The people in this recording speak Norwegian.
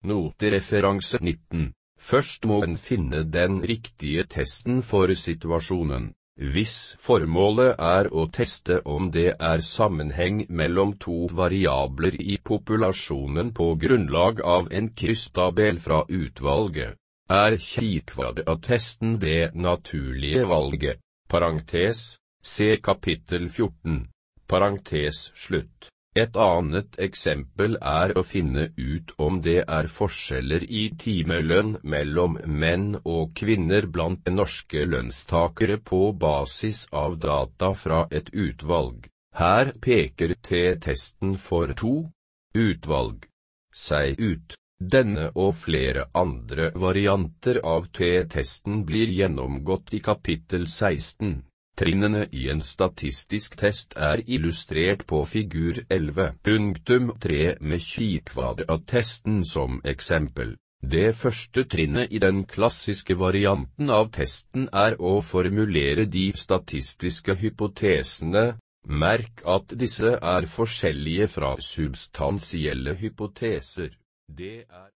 Notereferanse 19. Først må en finne den riktige testen for situasjonen. Hvis formålet er å teste om det er sammenheng mellom to variabler i populasjonen på grunnlag av en krysstabell fra utvalget, er kikvadrattesten det naturlige valget. Parentes, se kapittel 14. Parentes slutt. Et annet eksempel er å finne ut om det er forskjeller i timelønn mellom menn og kvinner blant norske lønnstakere på basis av data fra et utvalg. Her peker T-testen for to utvalg seg ut. Denne og flere andre varianter av T-testen blir gjennomgått i kapittel 16. Trinnene i en statistisk test er illustrert på figur 11.3 med kikvadrattesten som eksempel. Det første trinnet i den klassiske varianten av testen er å formulere de statistiske hypotesene. Merk at disse er forskjellige fra substansielle hypoteser. Det er